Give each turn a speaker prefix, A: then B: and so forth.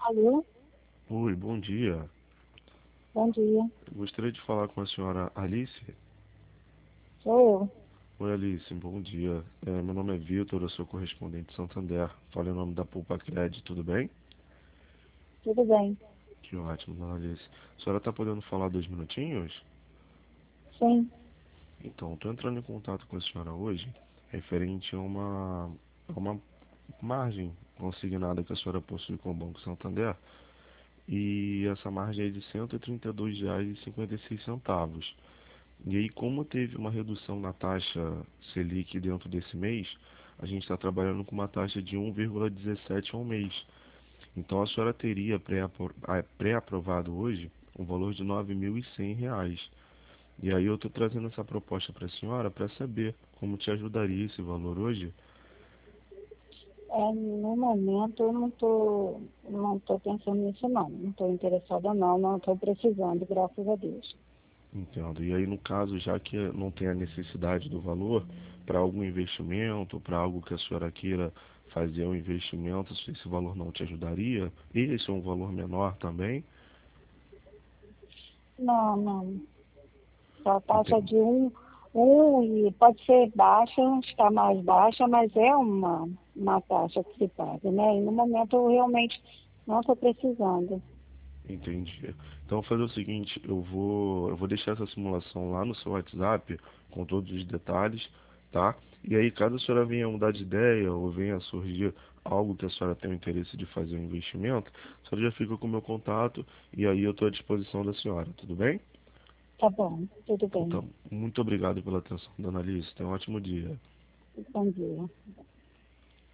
A: Alô,
B: Oi, bom dia.
A: bom dia.
B: Eu gostaria de falar com a senhora Alice.
A: Sou eu.
B: Oi, Alice, bom dia. Meu nome é Vitor, eu sou correspondente de Santander. Falo em nome da Poupa Cred, tudo bem?
A: Tudo bem?
B: Que ótimo, dona Alice. A senhora está podendo falar 2 minutinhos?
A: Sim.
B: Então, estou entrando em contato com a senhora hoje, referente a uma margem consignada que a senhora possui com o Banco Santander, e essa margem é de R$ 132,56. E aí, como teve uma redução na taxa Selic dentro desse mês, a gente está trabalhando com uma taxa de 1,17 ao mês. Então, a senhora teria pré-aprovado hoje um valor de R$ 9.100. E aí, eu estou trazendo essa proposta para a senhora para saber como te ajudaria esse valor hoje.
A: No momento eu não tô pensando nisso não. Não estou interessada não estou precisando, graças a Deus.
B: Entendo. E aí, no caso, já que não tem a necessidade do valor, para algum investimento, para algo que a senhora queira fazer um investimento, se esse valor não te ajudaria, esse é um valor menor também,
A: Não, não. Só a taxa
B: entende?
A: de e pode ser baixa, está mais baixa, mas é uma taxa que se paga, né? E no momento eu realmente não estou precisando.
B: Entendi. Então, vou fazer o seguinte, eu vou deixar essa simulação lá no seu WhatsApp, com todos os detalhes, tá? E aí, caso a senhora venha mudar de ideia, ou venha surgir algo que a senhora tenha interesse de fazer um investimento, a senhora já fica com o meu contato, e aí eu estou à disposição da senhora, tudo bem?
A: Tá bom, tudo
B: Então,
A: bem.
B: tá. Muito obrigado pela atenção, dona Alice. Tenha um ótimo dia.
A: Bom dia.